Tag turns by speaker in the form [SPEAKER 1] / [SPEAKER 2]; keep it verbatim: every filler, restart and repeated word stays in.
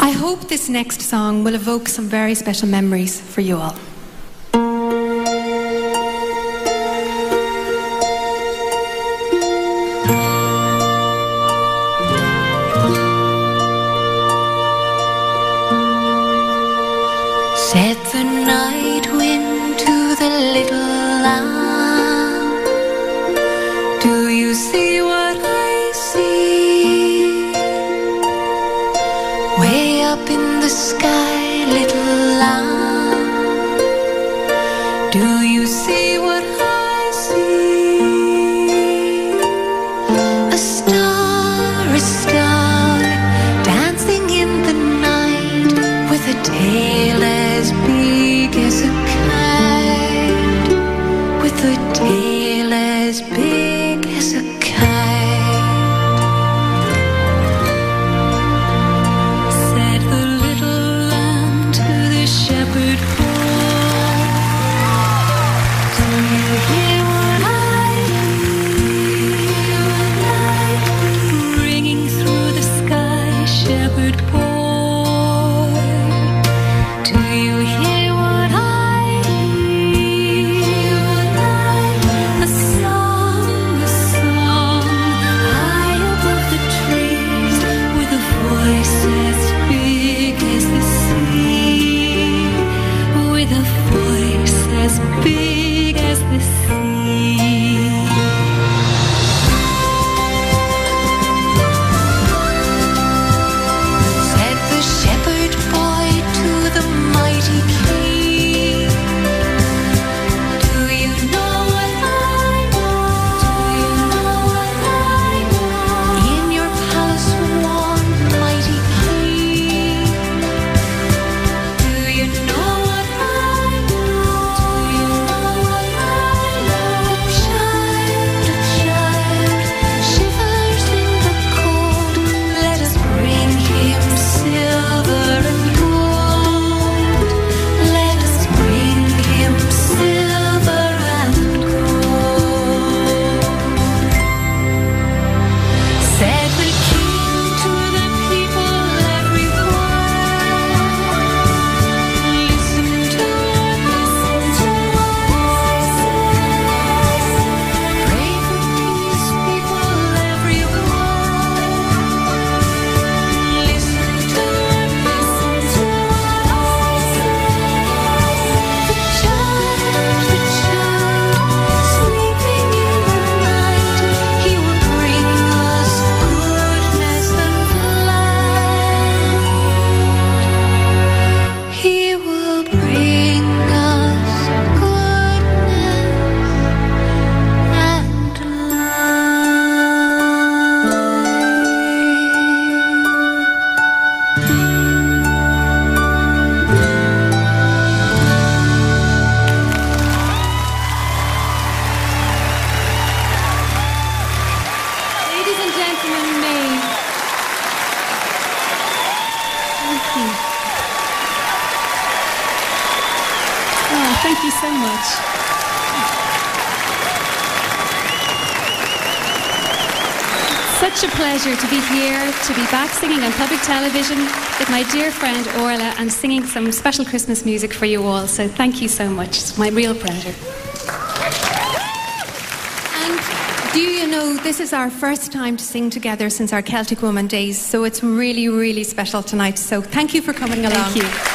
[SPEAKER 1] I hope this next song will evoke some very special memories for you all.
[SPEAKER 2] Said the night wind to the little lamb, do you see what I see? Way up in the sky, little lamb, do you see what I see? A star, a star, dancing in the night with a tail as big as a kite, with a tail as big as a kite. Said the little lamb to the shepherd boy, do you hear what I hear? Ringing through the sky, shepherd boy. Do you hear what I hear? A song, a song, high above the trees, with a voice as big as the sea, with a voice as big as the sea. Said the shepherd boy to the mighty king, do you know what I know? Do you know what I know? In your palace warm, mighty king, do you know what I know? Do you know what I know? A child, a child, shivers in the cold. Let us bring him silver and gold. Let us bring him silver and gold. Said the king to the people everywhere, listen to what, listen to what I say. Pray for peace, people everywhere. Listen to what, listen to what I say. The child, the child, sleeping in the night, he will bring us goodness and light. He will bring us goodness and
[SPEAKER 1] Ladies and gentlemen, May. Thank you. Oh, thank you so much. Such a pleasure to be here, to be back singing on public television with my dear friend Orla and singing some special Christmas music for you all. So thank you so much. It's my real pleasure. And do you know, this is our first time to sing together since our Celtic Woman days, so it's really, really special tonight. So thank you for coming along.
[SPEAKER 3] Thank you.